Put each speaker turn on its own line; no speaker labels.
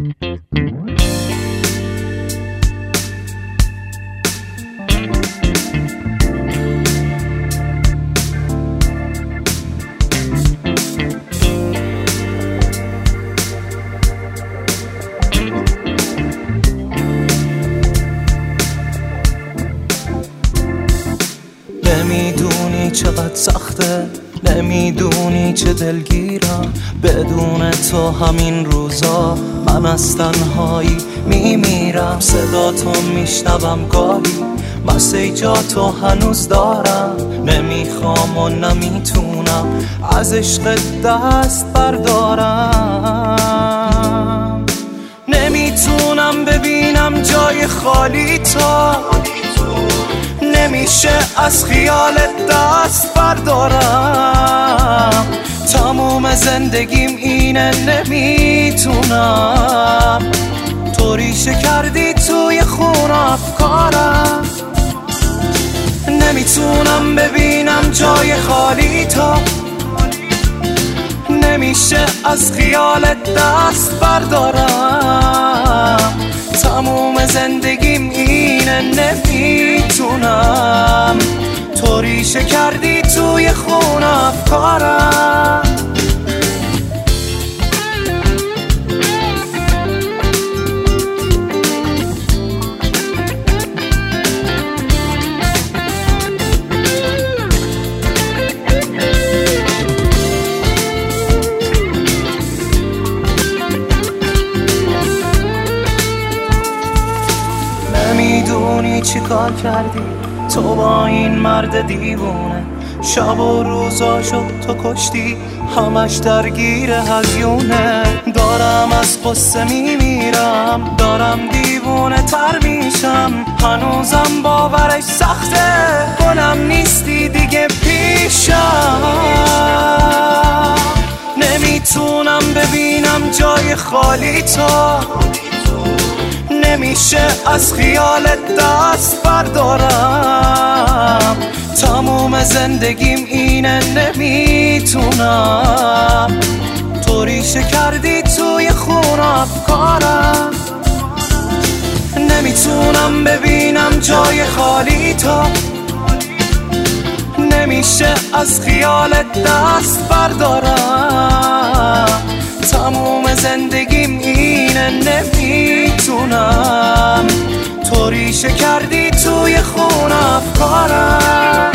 نمیدونی چقدر سخته، نمیدونی چه دلگیرم بدون تو. همین روزا من از تنهایی میمیرم. صدا تو میشنوم گاهی، مسیجاتو هنوز دارم. نمیخوام و نمیتونم از عشق دست بردارم. نمیتونم ببینم جای خالی تو، نمیشه از خیالت دست بردارم. تموم زندگیم اینه، نمیتونم. تو ریشه کردی توی خون افکارم. نمیتونم ببینم جای خالی تو، نمیشه از خیالت دست بردارم. تموم زندگیم اینه، نمیتونم. تو ریشه کردی توی خون افکارم. نمیدونی چی کار کردی تو با این مرد دیوونه. شب و روزاشو تو کشتی، همش درگیر هزیونه. دارم از قصه میمیرم، دارم دیوونه تر میشم. هنوزم باورش سخته، گلم نیستی دیگه پیشم. نمیتونم ببینم جای خالی تو، نمیشه از خیالت دست بردارم. تموم زندگیم اینه، نمیتونم. تو ریشه کردی توی خون افکارم. نمیتونم ببینم جای خالی تو، نمیشه از خیالت دست بردارم. تموم زندگیم اینه، نمیتونم. تو ریشه کردی توی خون افکارم.